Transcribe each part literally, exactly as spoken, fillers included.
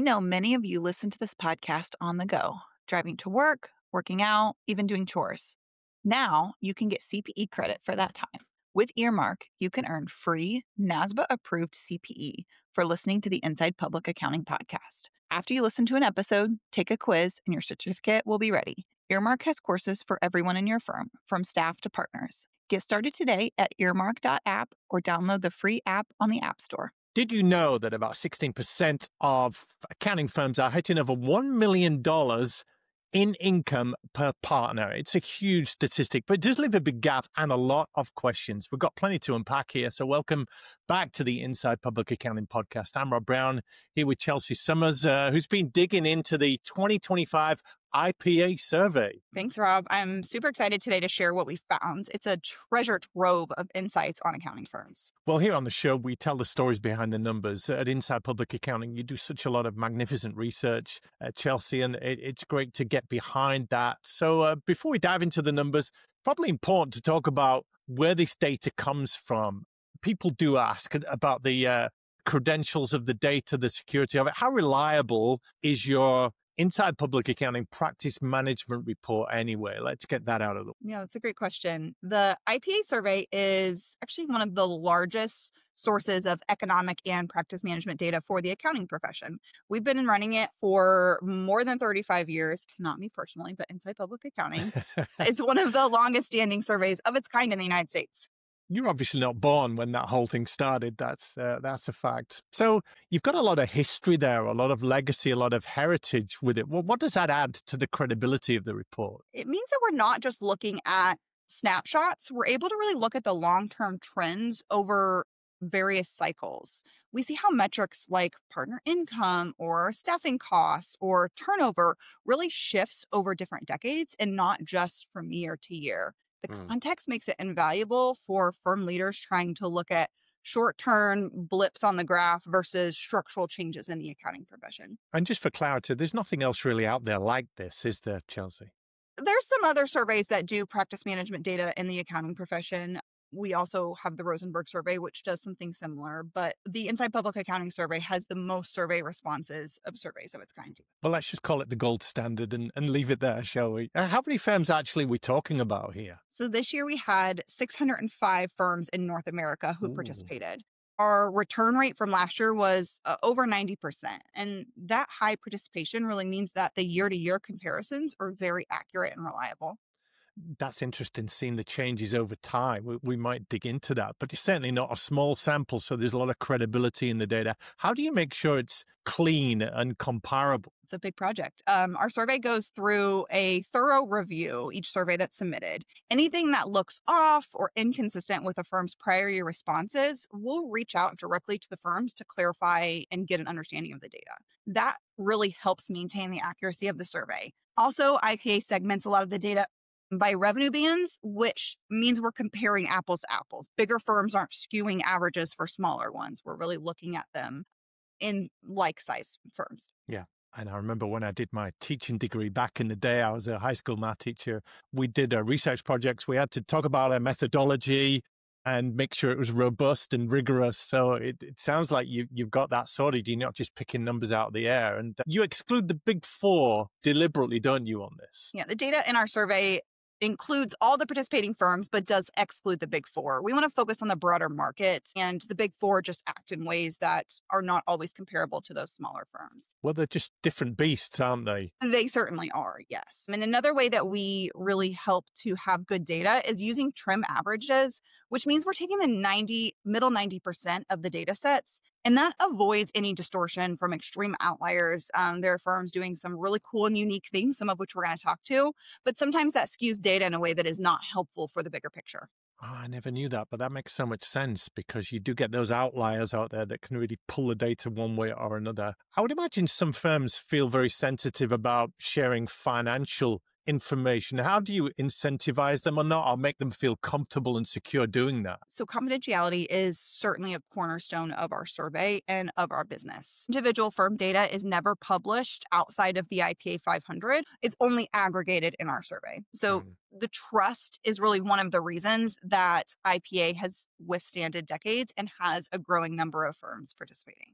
know many of you listen to this podcast on the go, driving to work, working out, even doing chores. Now you can get C P E credit for that time. With Earmark, you can earn free NASBA approved C P E for listening to the Inside Public Accounting podcast. After you listen to an episode, take a quiz and your certificate will be ready. Earmark has courses for everyone in your firm, from staff to partners. Get started today at earmark dot app or download the free app on the App Store. Did you know that about sixteen percent of accounting firms are hitting over one million dollars in income per partner? It's a huge statistic, but it does leave a big gap and a lot of questions. We've got plenty to unpack here, so welcome back to the Inside Public Accounting podcast. I'm Rob Brown, here with Chelsea Summers, uh, who's been digging into the twenty twenty-five I P A survey. Thanks, Rob. I'm super excited today to share what we found. It's a treasure trove of insights on accounting firms. Well, here on the show, we tell the stories behind the numbers. At Inside Public Accounting, you do such a lot of magnificent research, uh, Chelsea, and it, it's great to get behind that. So uh, before we dive into the numbers, probably important to talk about where this data comes from. People do ask about the uh, credentials of the data, the security of it. How reliable is your Inside Public Accounting practice management report anyway? Let's get that out of the way. Yeah, that's a great question. The I P A survey is actually one of the largest sources of economic and practice management data for the accounting profession. We've been running it for more than thirty-five years, not me personally, but Inside Public Accounting. It's one of the longest standing surveys of its kind in the United States. You're obviously not born when that whole thing started. That's uh, that's a fact. So you've got a lot of history there, a lot of legacy, a lot of heritage with it. Well, what does that add to the credibility of the report? It means that we're not just looking at snapshots. We're able to really look at the long-term trends over various cycles. We see how metrics like partner income or staffing costs or turnover really shifts over different decades and not just from year to year. The mm. context makes it invaluable for firm leaders trying to look at short-term blips on the graph versus structural changes in the accounting profession. And just for clarity, there's nothing else really out there like this, is there, Chelsea? There's some other surveys that do practice management data in the accounting profession. We also have the Rosenberg survey, which does something similar, but the Inside Public Accounting survey has the most survey responses of surveys of its kind. Well, let's just call it the gold standard and, and leave it there, shall we? Uh, how many firms actually are we talking about here? So this year we had six hundred five firms in North America who Ooh. participated. Our return rate from last year was uh, over ninety percent. And that high participation really means that the year-to-year comparisons are very accurate and reliable. That's interesting, seeing the changes over time. We, we might dig into that, but it's certainly not a small sample, so there's a lot of credibility in the data. How do you make sure it's clean and comparable? It's a big project. Um, our survey goes through a thorough review, each survey that's submitted. Anything that looks off or inconsistent with a firm's prior year responses, we'll reach out directly to the firms to clarify and get an understanding of the data. That really helps maintain the accuracy of the survey. Also, I P A segments a lot of the data by revenue bands, which means we're comparing apples to apples. Bigger firms aren't skewing averages for smaller ones. We're really looking at them in like-sized firms. Yeah. And I remember when I did my teaching degree back in the day, I was a high school math teacher. We did uh, research projects. We had to talk about a methodology and make sure it was robust and rigorous. So it, it sounds like you, you've got that sorted. You're not just picking numbers out of the air. And you exclude the big four deliberately, don't you, on this? Yeah, the data in our survey includes all the participating firms, but does exclude the big four. We want to focus on the broader market, and the big four just act in ways that are not always comparable to those smaller firms. Well, they're just different beasts, aren't they? They certainly are, yes. And another way that we really help to have good data is using trim averages, which means we're taking the ninety, middle ninety percent of the data sets, and that avoids any distortion from extreme outliers. Um, there are firms doing some really cool and unique things, some of which we're going to talk to, but sometimes that skews data in a way that is not helpful for the bigger picture. Oh, I never knew that, but that makes so much sense because you do get those outliers out there that can really pull the data one way or another. I would imagine some firms feel very sensitive about sharing financial information. How do you incentivize them or not, or make them feel comfortable and secure doing that? So confidentiality is certainly a cornerstone of our survey and of our business. Individual firm data is never published outside of the I P A five hundred. It's only aggregated in our survey. So mm. the trust is really one of the reasons that I P A has withstanded decades and has a growing number of firms participating.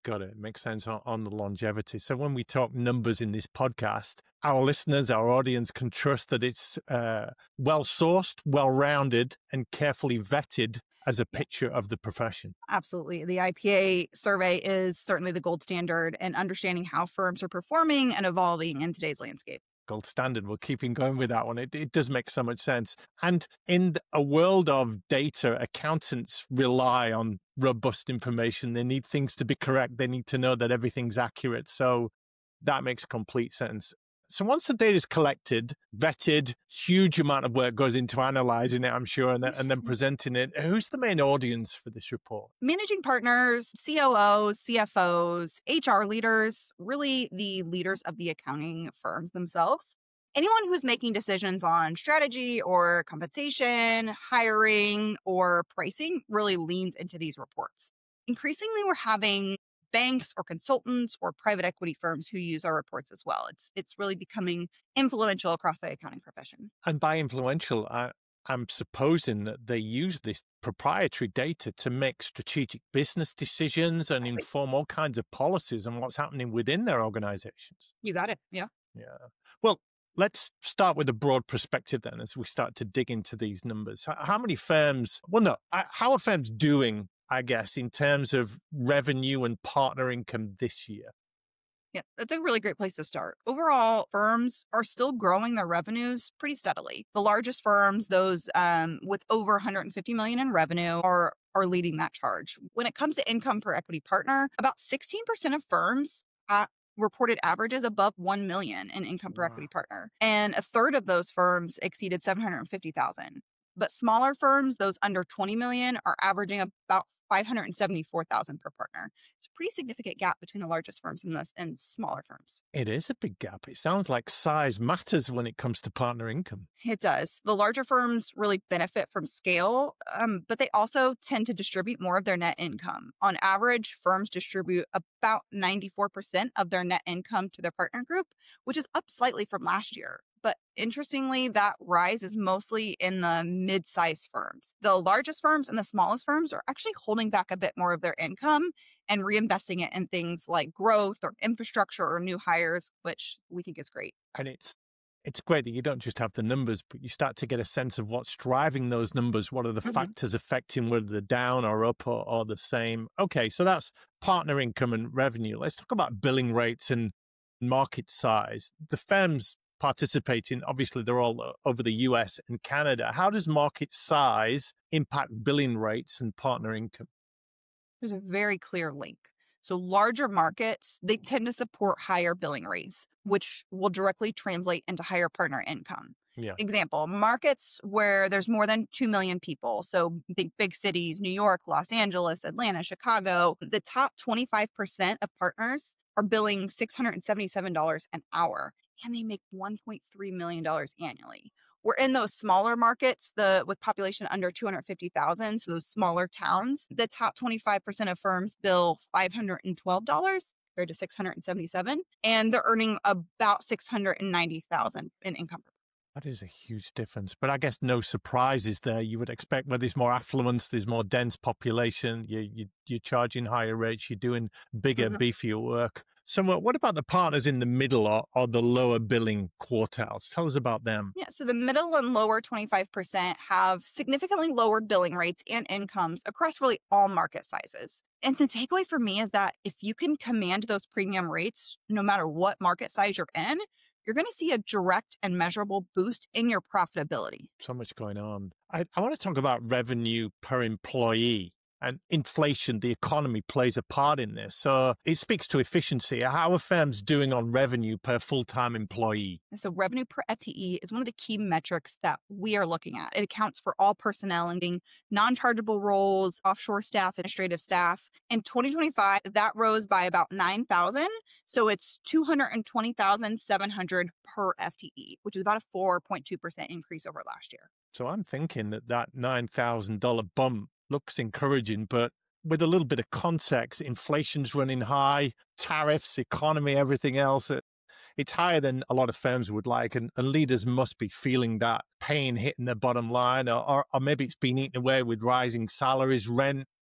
Got it. Makes sense on, on the longevity. So when we talk numbers in this podcast, our listeners, our audience can trust that it's uh, well-sourced, well-rounded, and carefully vetted as a picture of the profession. Absolutely. The I P A survey is certainly the gold standard in understanding how firms are performing and evolving in today's landscape. Gold standard. We're keeping going with that one. It, it does make so much sense. And in a world of data, accountants rely on robust information. They need things to be correct. They need to know that everything's accurate. So that makes complete sense. So once the data is collected, vetted, huge amount of work goes into analyzing it, I'm sure, and, and then presenting it. Who's the main audience for this report? Managing partners, C O Os, C F Os, H R leaders, really the leaders of the accounting firms themselves. Anyone who's making decisions on strategy or compensation, hiring, or pricing really leans into these reports. Increasingly, we're having banks or consultants or private equity firms who use our reports as well. It's it's really becoming influential across the accounting profession. And by influential, I, I'm supposing that they use this proprietary data to make strategic business decisions and inform all kinds of policies and what's happening within their organizations. You got it. Yeah. Yeah. Well, let's start with a broad perspective then as we start to dig into these numbers. How many firms, well, no, how are firms doing, I guess, in terms of revenue and partner income this year? Yeah, that's a really great place to start. Overall, firms are still growing their revenues pretty steadily. The largest firms, those um, with over one hundred fifty million dollars in revenue, are are leading that charge. When it comes to income per equity partner, about sixteen percent of firms at reported averages above one million dollars in income per Wow. equity partner, and a third of those firms exceeded seven hundred fifty thousand dollars. But smaller firms, those under twenty million dollars, are averaging about five hundred seventy-four thousand dollars per partner. It's a pretty significant gap between the largest firms and the and smaller firms. It is a big gap. It sounds like size matters when it comes to partner income. It does. The larger firms really benefit from scale, um, but they also tend to distribute more of their net income. On average, firms distribute about ninety-four percent of their net income to their partner group, which is up slightly from last year. But interestingly, that rise is mostly in the mid-sized firms. The largest firms and the smallest firms are actually holding back a bit more of their income and reinvesting it in things like growth or infrastructure or new hires, which we think is great. And it's it's great that you don't just have the numbers, but you start to get a sense of what's driving those numbers. What are the Mhm. factors affecting whether they're down or up or, or the same? Okay, so that's partner income and revenue. Let's talk about billing rates and market size. The firms participating, obviously they're all over the U S and Canada. How does market size impact billing rates and partner income? There's a very clear link. So larger markets, they tend to support higher billing rates, which will directly translate into higher partner income. Yeah. Example, markets where there's more than two million people. So big, big cities, New York, Los Angeles, Atlanta, Chicago, the top twenty-five percent of partners are billing six hundred seventy-seven dollars an hour, and they make one point three million dollars annually. We're in those smaller markets, the with population under two hundred fifty thousand, so those smaller towns, the top twenty-five percent of firms bill five hundred twelve dollars compared to six hundred seventy-seven dollars, and they're earning about six hundred ninety thousand dollars in income. That is a huge difference. But I guess no surprises there. You would expect where there's more affluence, there's more dense population, you, you, you're charging higher rates, you're doing bigger, Mhm. beefier work. So uh, what about the partners in the middle or, or the lower billing quartiles? Tell us about them. Yeah, so the middle and lower twenty-five percent have significantly lower billing rates and incomes across really all market sizes. And the takeaway for me is that if you can command those premium rates, no matter what market size you're in, you're going to see a direct and measurable boost in your profitability. So much going on. I, I want to talk about revenue per employee. And inflation, the economy plays a part in this. So it speaks to efficiency. How are firms doing on revenue per full-time employee? And so revenue per F T E is one of the key metrics that we are looking at. It accounts for all personnel, including non-chargeable roles, offshore staff, administrative staff. In twenty twenty-five, that rose by about nine thousand. So it's two hundred twenty thousand seven hundred per F T E, which is about a four point two percent increase over last year. So I'm thinking that that nine thousand dollars bump looks encouraging, but with a little bit of context, inflation's running high, tariffs, economy, everything else. It, it's higher than a lot of firms would like, and, and leaders must be feeling that pain hitting their bottom line, or, or, or maybe it's been eaten away with rising salaries, rent,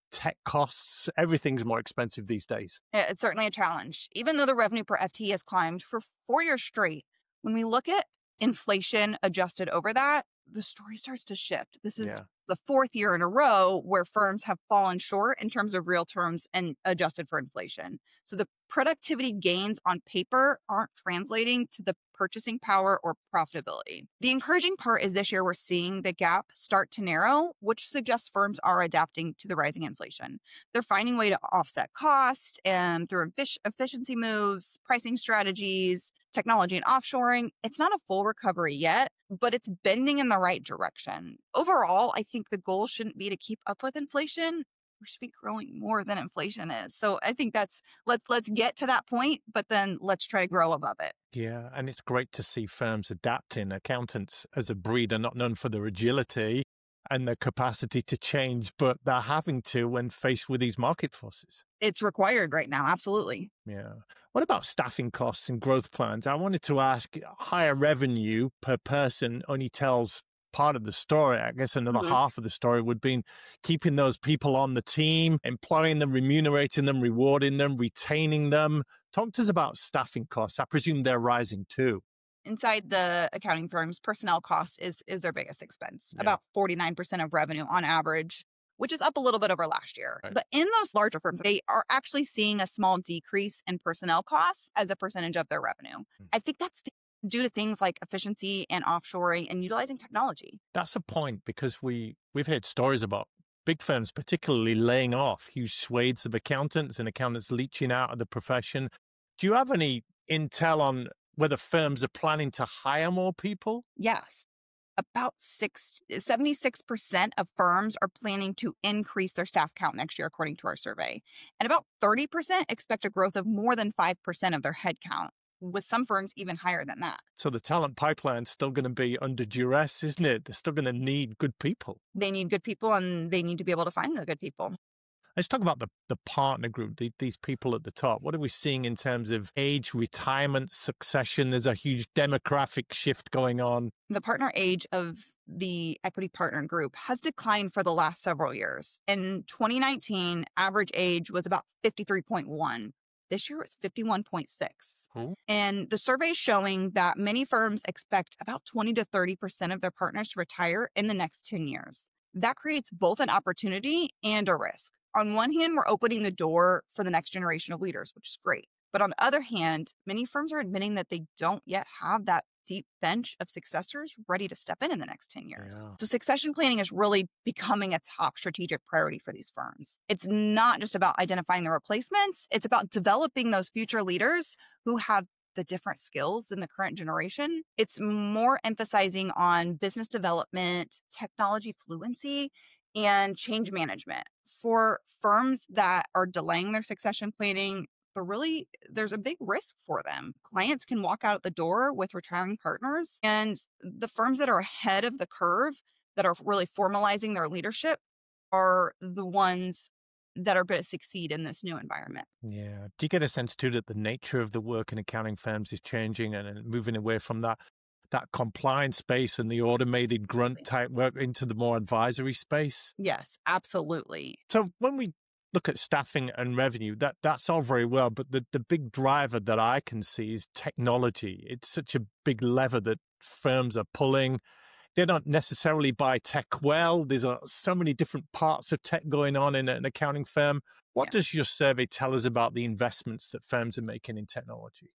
tech costs. Everything's more expensive these days. Yeah, it's certainly a challenge. Even though the revenue per F T E has climbed for four years straight, when we look at inflation adjusted over that, the story starts to shift. This is Yeah. the fourth year in a row where firms have fallen short in terms of real terms and adjusted for inflation. So the productivity gains on paper aren't translating to the purchasing power or profitability. The encouraging part is this year we're seeing the gap start to narrow, which suggests firms are adapting to the rising inflation. They're finding a way to offset cost and through effic- efficiency moves, pricing strategies, technology and offshoring. It's not a full recovery yet, but it's bending in the right direction. Overall, I think the goal shouldn't be to keep up with inflation. We should be growing more than inflation is. So I think that's let's let's get to that point, but then let's try to grow above it. Yeah, and it's great to see firms adapting. Accountants as a breed are not known for their agility and their capacity to change, but they're having to when faced with these market forces. It's required right now, absolutely. Yeah. What about staffing costs and growth plans? I wanted to ask, higher revenue per person only tells part of the story. I guess another Mhm. half of the story would be keeping those people on the team, employing them, remunerating them, rewarding them, retaining them. Talk to us about staffing costs. I presume they're rising too. Inside the accounting firms, personnel cost is is their biggest expense, Yeah. about forty-nine percent of revenue on average, which is up a little bit over last year. Right. But in those larger firms, they are actually seeing a small decrease in personnel costs as a percentage of their revenue. Mm. I think that's th- due to things like efficiency and offshoring and utilizing technology. That's a point because we, we've heard stories about big firms particularly laying off huge swathes of accountants and accountants leaching out of the profession. Do you have any intel on whether firms are planning to hire more people? Yes. About six, seventy-six percent of firms are planning to increase their staff count next year, according to our survey. And about thirty percent expect a growth of more than five percent of their headcount, with some firms even higher than that. So the talent pipeline's still going to be under duress, isn't it? They're still going to need good people. They need good people and they need to be able to find the good people. Let's talk about the, the partner group, the, these people at the top. What are we seeing in terms of age, retirement, succession? There's a huge demographic shift going on. The partner age of the equity partner group has declined for the last several years. In twenty nineteen, average age was about fifty-three point one. This year it's fifty-one point six. Ooh. And the survey is showing that many firms expect about twenty to thirty percent of their partners to retire in the next ten years. That creates both an opportunity and a risk. On one hand, we're opening the door for the next generation of leaders, which is great. But on the other hand, many firms are admitting that they don't yet have that deep bench of successors ready to step in in the next ten years. Yeah. So succession planning is really becoming a top strategic priority for these firms. It's not just about identifying the replacements, it's about developing those future leaders who have the different skills than the current generation. It's more emphasizing on business development, technology fluency, and change management. For firms that are delaying their succession planning, but really there's a big risk for them. Clients can walk out the door with retiring partners, and the firms that are ahead of the curve, that are really formalizing their leadership, are the ones that are going to succeed in this new environment. Yeah. Do you get a sense too that the nature of the work in accounting firms is changing and, and moving away from that that compliance space and the automated grunt type work into the more advisory space? Yes, absolutely. So when we look at staffing and revenue, that that's all very well, but the, the big driver that I can see is technology. It's such a big lever that firms are pulling. They don't necessarily buy tech well. There's a, so many different parts of tech going on in an accounting firm. What Yeah. does your survey tell us about the investments that firms are making in technology?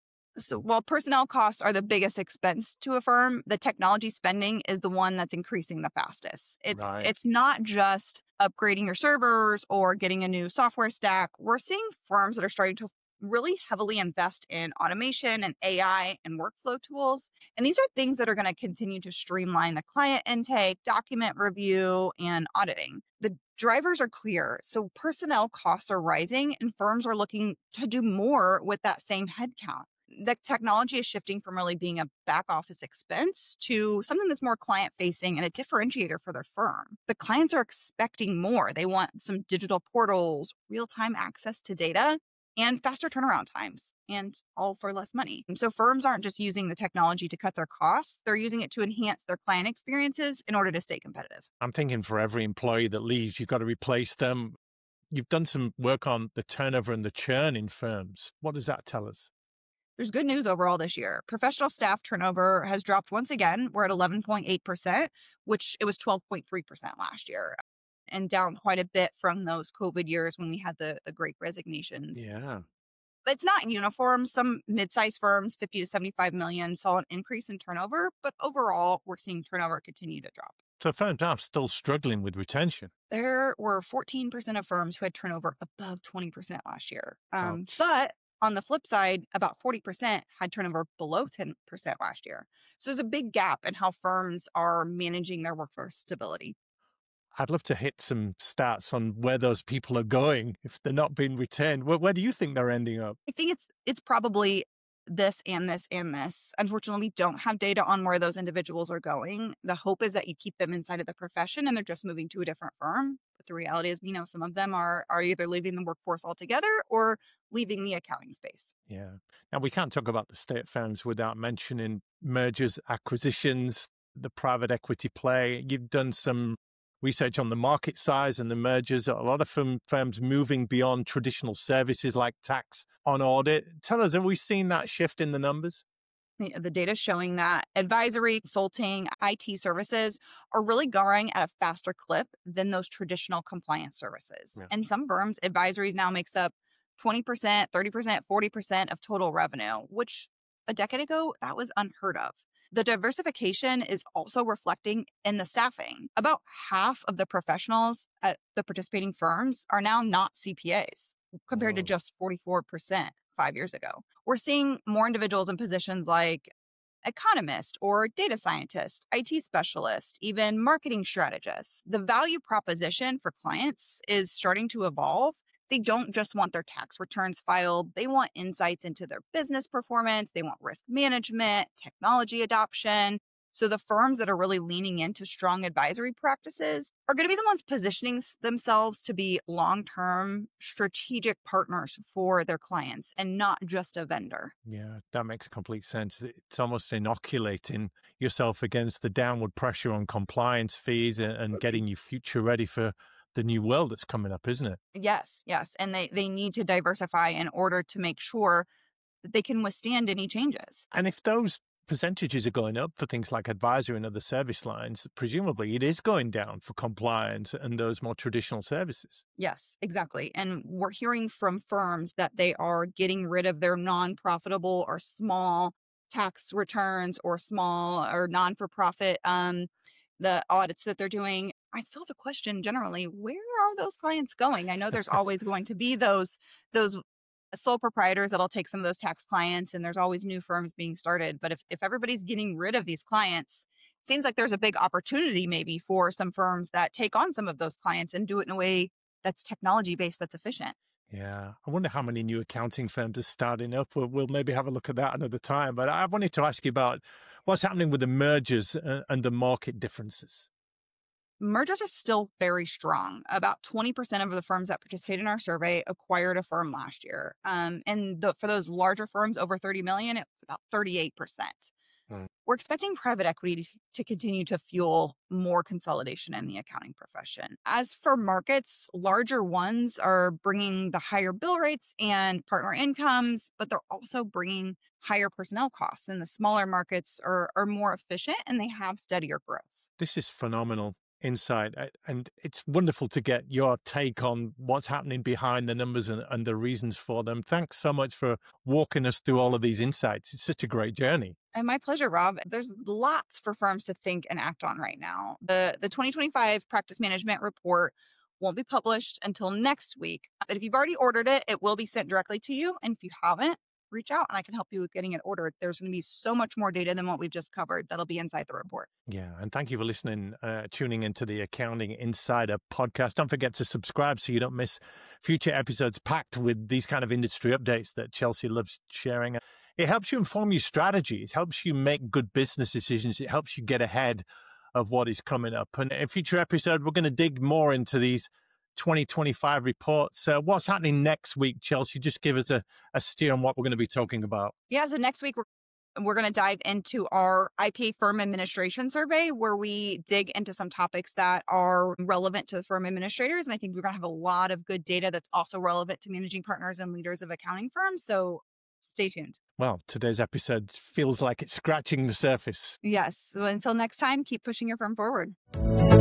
So while personnel costs are the biggest expense to a firm, the technology spending is the one that's increasing the fastest. It's Right. it's not just upgrading your servers or getting a new software stack. We're seeing firms that are starting to really heavily invest in automation and A I and workflow tools. And these are things that are going to continue to streamline the client intake, document review, and auditing. The drivers are clear. So personnel costs are rising and firms are looking to do more with that same headcount. The technology is shifting from really being a back office expense to something that's more client facing and a differentiator for their firm. The clients are expecting more. They want some digital portals, real time access to data, and faster turnaround times, and all for less money. And so firms aren't just using the technology to cut their costs, they're using it to enhance their client experiences in order to stay competitive. I'm thinking for every employee that leaves, you've got to replace them. You've done some work on the turnover and the churn in firms. What does that tell us? There's good news overall this year. Professional staff turnover has dropped once again. We're at eleven point eight percent, which it was twelve point three percent last year, and down quite a bit from those COVID years when we had the, the great resignations. Yeah. But it's not uniform. Some mid-sized firms, fifty to seventy-five million, saw an increase in turnover, but overall, we're seeing turnover continue to drop. So firms are still struggling with retention. There were fourteen percent of firms who had turnover above twenty percent last year. Um, Ouch. but on the flip side, about forty percent had turnover below ten percent last year. So there's a big gap in how firms are managing their workforce stability. I'd love to hit some stats on where those people are going if they're not being retained. Where, where do you think they're ending up? I think it's it's probably this and this and this. Unfortunately, we don't have data on where those individuals are going. The hope is that you keep them inside of the profession and they're just moving to a different firm. But the reality is, you know, some of them are are either leaving the workforce altogether or leaving the accounting space. Yeah. Now, we can't talk about the state firms without mentioning mergers, acquisitions, the private equity play. You've done some research on the market size and the mergers. A lot of firm, firms moving beyond traditional services like tax on audit. Tell us, have we seen that shift in the numbers? The the data is showing that advisory, consulting, I T services are really growing at a faster clip than those traditional compliance services. Yeah. And some firms, advisory now makes up twenty percent, thirty percent, forty percent of total revenue, which a decade ago, that was unheard of. The diversification is also reflecting in the staffing. About half of the professionals at the participating firms are now not C P As, compared Whoa. to just forty-four percent five years ago. We're seeing more individuals in positions like economist or data scientist, I T specialist, even marketing strategist. The value proposition for clients is starting to evolve. They don't just want their tax returns filed. They want insights into their business performance. They want risk management, technology adoption. So the firms that are really leaning into strong advisory practices are going to be the ones positioning themselves to be long-term strategic partners for their clients and not just a vendor. Yeah, that makes complete sense. It's almost inoculating yourself against the downward pressure on compliance fees and, and getting you future ready for the new world that's coming up, isn't it? Yes, yes. And they, they need to diversify in order to make sure that they can withstand any changes. And if those percentages are going up for things like advisory and other service lines, presumably it is going down for compliance and those more traditional services. Yes, exactly. And we're hearing from firms that they are getting rid of their non-profitable or small tax returns or small or non-for-profit um, the audits that they're doing. I still have a question generally, where are those clients going? I know there's always going to be those those sole proprietors that'll take some of those tax clients, and there's always new firms being started. But if, if everybody's getting rid of these clients, it seems like there's a big opportunity maybe for some firms that take on some of those clients and do it in a way that's technology-based, that's efficient. Yeah. I wonder how many new accounting firms are starting up. We'll, we'll maybe have a look at that another time. But I wanted to ask you about what's happening with the mergers and, and the market differences. Mergers are still very strong. About twenty percent of the firms that participated in our survey acquired a firm last year. Um, and the, for those larger firms over thirty million, it was about thirty-eight percent. Hmm. We're expecting private equity to, to continue to fuel more consolidation in the accounting profession. As for markets, larger ones are bringing the higher bill rates and partner incomes, but they're also bringing higher personnel costs. And the smaller markets are, are more efficient and they have steadier growth. This is phenomenal insight, and it's wonderful to get your take on what's happening behind the numbers and, and the reasons for them. Thanks so much for walking us through all of these insights. It's such a great journey. And my pleasure, Rob. There's lots for firms to think and act on right now. The the twenty twenty-five practice management report won't be published until next week. But if you've already ordered it, it will be sent directly to you. And if you haven't, reach out and I can help you with getting it ordered. There's going to be so much more data than what we've just covered that'll be inside the report. Yeah. And thank you for listening, uh, tuning into the Accounting Insider podcast. Don't forget to subscribe so you don't miss future episodes packed with these kind of industry updates that Chelsea loves sharing. It helps you inform your strategy. It helps you make good business decisions. It helps you get ahead of what is coming up. And in a future episode, we're going to dig more into these twenty twenty-five reports. Uh, what's happening next week, Chelsea? Just give us a, a steer on what we're going to be talking about. Yeah, so next week we're we're going to dive into our I P A firm administration survey, where we dig into some topics that are relevant to the firm administrators. And I think we're going to have a lot of good data that's also relevant to managing partners and leaders of accounting firms. So stay tuned. Well, today's episode feels like it's scratching the surface. Yes. So until next time, keep pushing your firm forward.